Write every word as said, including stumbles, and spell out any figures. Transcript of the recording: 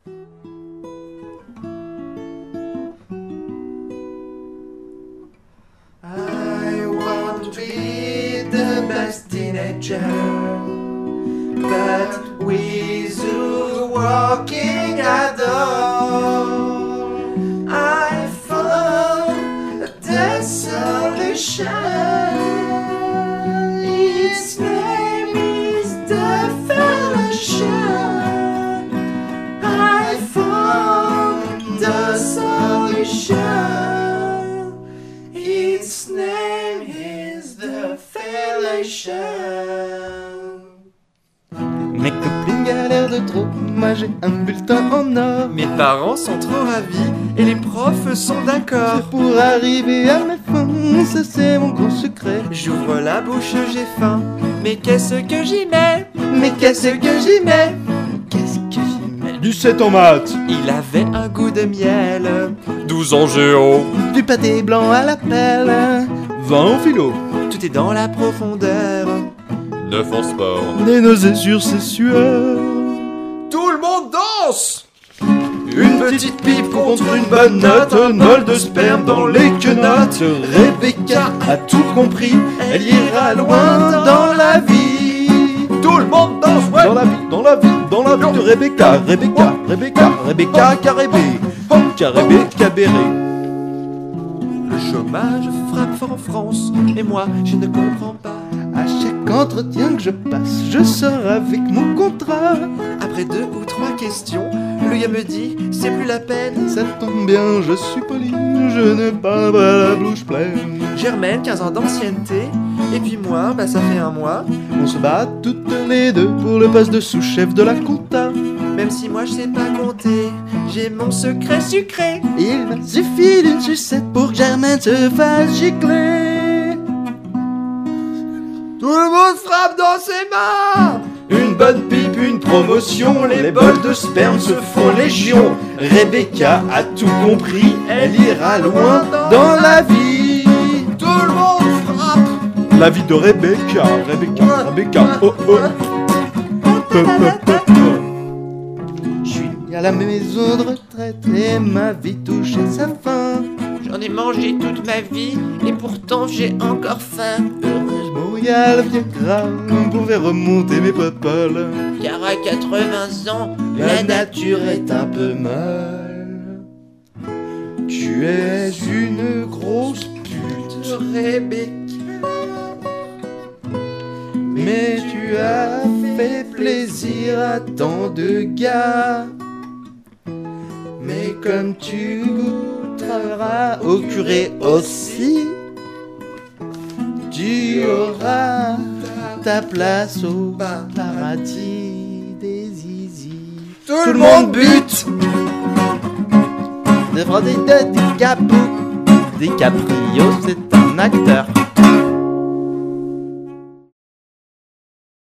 I want to be the best teenager, but with you walking at door, I found the solution. Its name is the fellowship. I found the solution. Its name is the fellowship. Mes copines galèrent de trop, moi j'ai un bulletin en or. Mes parents sont trop ravis et les profs sont d'accord. C'est pour arriver à mes fins, ça c'est mon grand secret. J'ouvre la bouche, j'ai faim, mais qu'est-ce que j'y mets? Mais qu'est-ce que j'y mets? Qu'est-ce que j'y mets? Du sept en maths, Il avait un goût de miel. douze en géo. du pâté blanc à la pelle, vingt en philo, Tout est dans la profondeur. neuf en sport. des nausées sur ses sueurs. Tout le monde danse. Une petite pipe contre une bonne note, un bol de sperme dans les quenottes. Rebecca a tout compris, elle ira loin dans la vie. Tout le monde danse, ouais. Dans la vie, dans la vie, dans la vie de Rebecca, Rebecca, Rebecca, Rebecca, Carébé, Carébé, Cabéré. Le chômage frappe fort en France, et moi je ne comprends pas. À chaque entretien que je passe, je sors avec mon contrat. Après deux ou trois questions, le gars me dit c'est plus la peine. Ça tombe bien, je suis poli, je n'ai pas la bouche pleine. Germaine, quinze ans d'ancienneté, et puis moi, bah ça fait un mois. On se bat toutes les deux pour le poste de sous-chef de la compta. Même si moi je sais pas compter, j'ai mon secret sucré. Il m'a suffi d'une sucette pour que Germaine se fasse gicler. Tout le monde frappe dans ses mains. Une bonne pipe, une promotion, les bols de sperme se font légion. Rebecca a tout compris, elle ira loin dans la vie. Tout le monde frappe. La vie de Rebecca, Rebecca, Rebecca, oh oh. Peu, peu, peu, peu. Je suis à la maison de retraite et ma vie touche à sa fin. J'en ai mangé toute ma vie, et pourtant j'ai encore faim. Heureusement, y a le Viagra pour faire remonter mes popoles. Car à quatre-vingts ans, La nature est un peu molle. Tu es une grosse pute, Rebecca. mais tu as fait plaisir à tant de gars. Mais comme tu goûteras au curé aussi, tu auras ta place au paradis des zizi. Tout le monde bute. Des Di Caprio, c'est un acteur.